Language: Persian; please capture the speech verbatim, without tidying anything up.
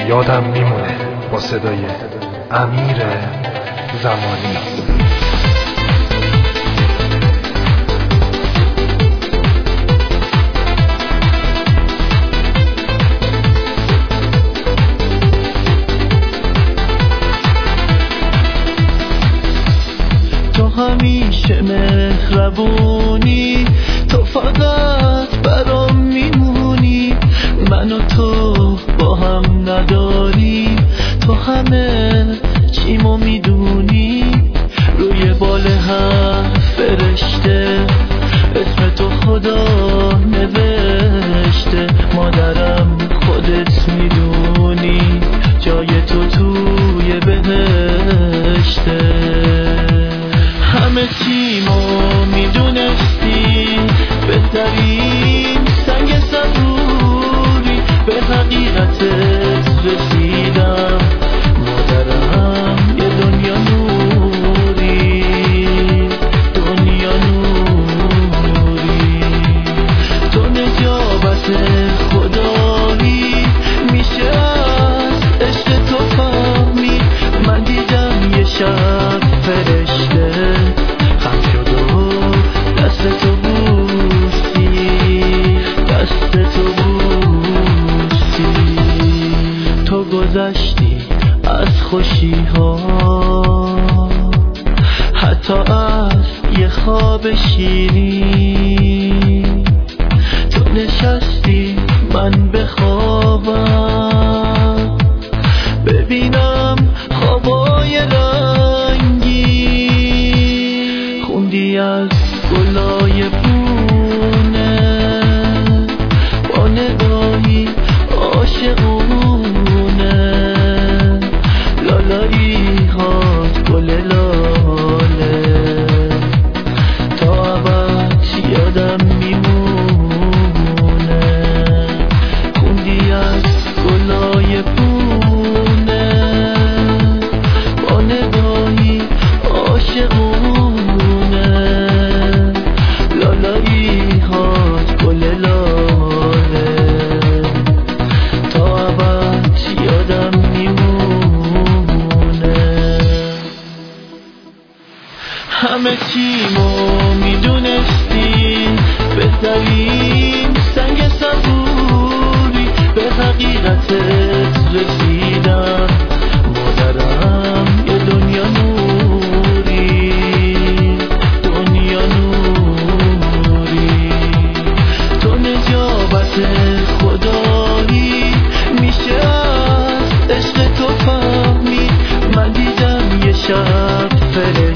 یادم میمونه با صدای امیر زمانی. تو همیشه مهربونی، تو فقط برام میمونی، من و تو با هم نداری، تو همه چیمو میدونی، روی بال هر فرشته اسم تو خدا نوشته، مادرم خودت میدونی جای تو توی بهشته، همه چیمو میدونستی، بهترین سنگ صبوری، به حقیقتت رسیدم، مادرم یه دنیا نوری، دنیا نوری، تو نجابت خدایی، میشه از عشق تو فهمی، من دیدم یه شب فرشته خم شد و دست تو بوسی، دست تو بوسی، تو گذشتی از خوشی ها، حتی از یه خواب شیرین، تو نشستی من بخوابم، ببینم خوابای رنگی، خوندی از گلای پونه، با نگاهی عاشقونه، لالایی هات گل لاله، تا ابد یادم میمونه، خوندی از گلای پونه، با نگاهی عاشقونه، لالایی هات گل لاله، تا ابد یادم میمونه، همه چیمو میدونستی، بهترین سنگ صبوری، به حقیقتت رسیدم، مادرم یه دنیا نوری، دنیا نوری، تو نجابت خدایی، میشه از عشق تو فهمی، من دیدم یه شب فرشته